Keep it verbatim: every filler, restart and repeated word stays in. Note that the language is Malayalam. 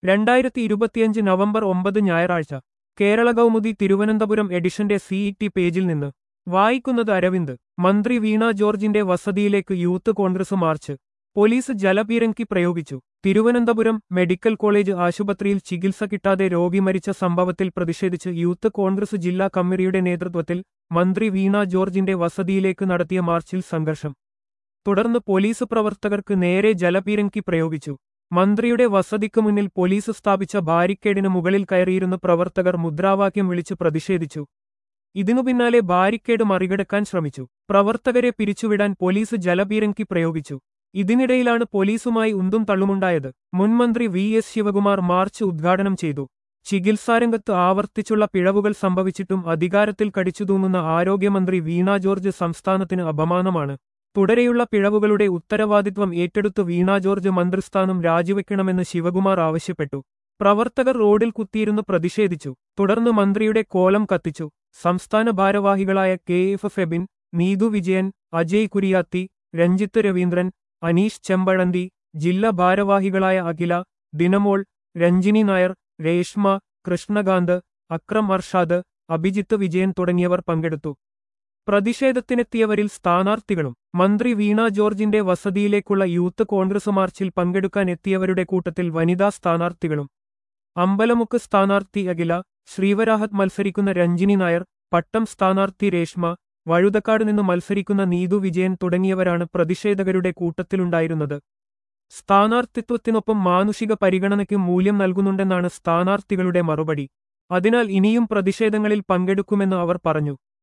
രണ്ടായിരത്തി ഇരുപത്തിയഞ്ച് നവംബർ ഒമ്പത് ഞായറാഴ്ച കേരള കൗമുദി തിരുവനന്തപുരം എഡിഷന്റെ സിഇടി പേജിൽ നിന്ന് വായിക്കുന്നത് അരവിന്ദ്. മന്ത്രി വീണ ജോർജിന്റെ വസതിയിലേക്ക് യൂത്ത് കോൺഗ്രസ് മാർച്ച്. പോലീസ് ജലപീരങ്കി പ്രയോഗിച്ചു. തിരുവനന്തപുരം മെഡിക്കൽ കോളേജ് ആശുപത്രിയിൽ ചികിത്സ കിട്ടാതെ രോഗി മരിച്ച സംഭവത്തിൽ പ്രതിഷേധിച്ച് യൂത്ത് കോൺഗ്രസ് ജില്ലാ കമ്മിറ്റിയുടെ നേതൃത്വത്തിൽ മന്ത്രി വീണ ജോർജിന്റെ വസതിയിലേക്ക് നടത്തിയ മാർച്ചിൽ സംഘർഷം. തുടർന്ന് പോലീസ് പ്രവർത്തകർക്ക് നേരെ ജലപീരങ്കി പ്രയോഗിച്ചു. മന്ത്രിയുടെ വസതിക്ക് മുന്നിൽ പോലീസ് സ്ഥാപിച്ച ബാരിക്കേഡിന് മുകളിൽ കയറിയിരുന്ന പ്രവർത്തകർ മുദ്രാവാക്യം വിളിച്ച് പ്രതിഷേധിച്ചു. ഇതിനു പിന്നാലെ ബാരിക്കേഡ് മറികടക്കാൻ ശ്രമിച്ചു. പ്രവർത്തകരെ പിരിച്ചുവിടാൻ പോലീസ് ജലപീരങ്കി പ്രയോഗിച്ചു. ഇതിനിടയിലാണ് പോലീസുമായി ഉന്തും തള്ളുമുണ്ടായത്. മുൻമന്ത്രി വി എസ് ശിവകുമാർ മാർച്ച് ഉദ്ഘാടനം ചെയ്തു. ചികിത്സാരംഗത്ത് ആവർത്തിച്ചുള്ള പിഴവുകൾ സംഭവിച്ചിട്ടും അധികാരത്തിൽ കടിച്ചുതൂങ്ങുന്ന ആരോഗ്യമന്ത്രി വീണ ജോർജ് സംസ്ഥാനത്തിന് അപമാനമാണ്. തുടരെയുള്ള പിഴവുകളുടെ ഉത്തരവാദിത്വം ഏറ്റെടുത്ത് വീണ ജോർജ് മന്ത്രിസ്ഥാനം രാജിവെക്കണമെന്ന് ശിവകുമാർ ആവശ്യപ്പെട്ടു. പ്രവർത്തകർ റോഡിൽ കുത്തിയിരുന്ന് പ്രതിഷേധിച്ചു. തുടർന്ന് മന്ത്രിയുടെ കോലം കത്തിച്ചു. സംസ്ഥാന ഭാരവാഹികളായ കെ എഫ് ഫെബിൻ, നീതു വിജയൻ, അജയ് കുരിയാത്തി, രഞ്ജിത്ത് രവീന്ദ്രൻ, അനീഷ് ചെമ്പഴന്തി, ജില്ലാ ഭാരവാഹികളായ അഖില, ദിനമോൾ, രഞ്ജിനി നായർ, രേഷ്മ, കൃഷ്ണകാന്ത്, അക്രം അർഷാദ്, അഭിജിത്ത് വിജയൻ തുടങ്ങിയവർ പങ്കെടുത്തു. പ്രതിഷേധത്തിനെത്തിയവരിൽ സ്ഥാനാർത്ഥികളും. മന്ത്രി വീണ ജോർജിന്റെ വസതിയിലേക്കുള്ള യൂത്ത് കോൺഗ്രസ് മാർച്ചിൽ പങ്കെടുക്കാൻ എത്തിയവരുടെ കൂട്ടത്തിൽ വനിതാ സ്ഥാനാർത്ഥികളും. അമ്പലമുക്ക് സ്ഥാനാർത്ഥി അഖില, ശ്രീവരാഹത്ത് മത്സരിക്കുന്ന രഞ്ജിനി നായർ, പട്ടം സ്ഥാനാർത്ഥി രേഷ്മ, വഴുതക്കാട് നിന്ന് മത്സരിക്കുന്ന നീതു വിജയൻ തുടങ്ങിയവരാണ് പ്രതിഷേധകരുടെ കൂട്ടത്തിലുണ്ടായിരുന്നത്. സ്ഥാനാർത്ഥിത്വത്തിനൊപ്പം മാനുഷിക പരിഗണനയ്ക്ക് മൂല്യം നൽകുന്നുണ്ടെന്നാണ് സ്ഥാനാർത്ഥികളുടെ മറുപടി. അതിനാൽ ഇനിയും പ്രതിഷേധങ്ങളിൽ പങ്കെടുക്കുമെന്ന് അവർ പറഞ്ഞു.